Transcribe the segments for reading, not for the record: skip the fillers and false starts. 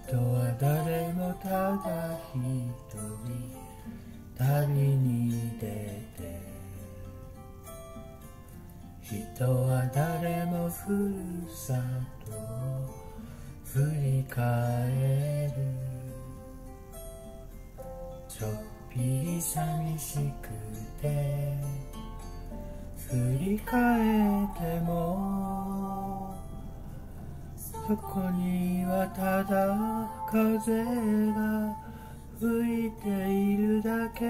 は誰もただ一人旅に出て、人は誰もふるさとを振り返る。ちょっぴり寂しくて振り返っても、そこにはただ風が吹いているだけ。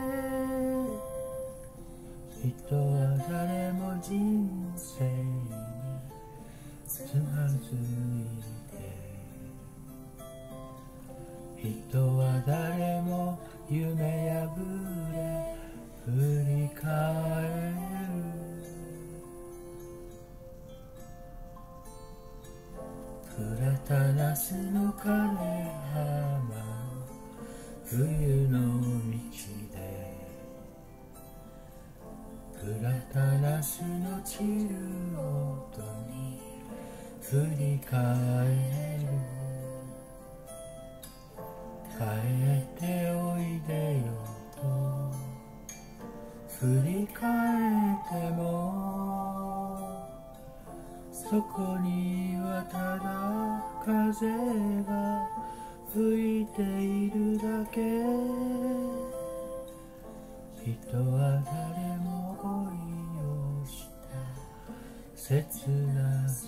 人は誰も人生につまずいて、人は誰も夢破れ振り返る。暗たなすの枯れ浜、冬の道で暗たなすの散る音に振り返る。帰っておいでよと振り返っても、そこにはただ風が吹いているだけ。人は誰も恋をした切なさ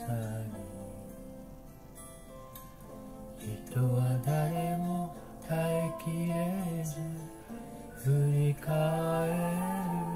に、人は誰も耐えきれず振り返る。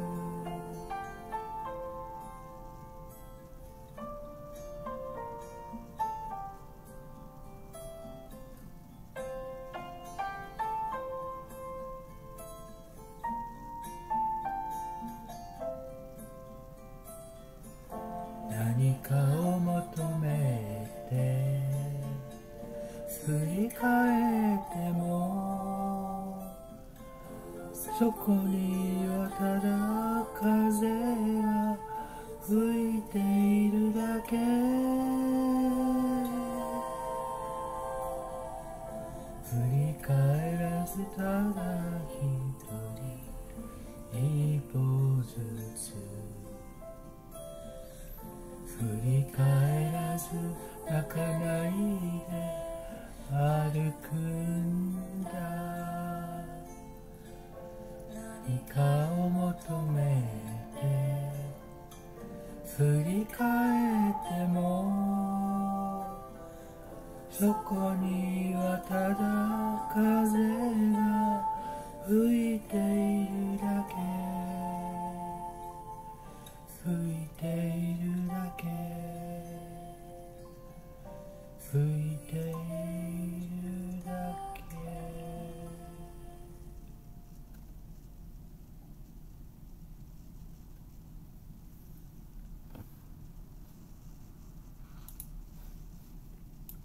何かを求めて振り返っても、そこにはただ風が吹いているだけ。振り返らずただ一人一歩ずつ、振り返らず泣かないで歩くんだ。何かを求めて振り返っても、そこにはただ風が吹いている。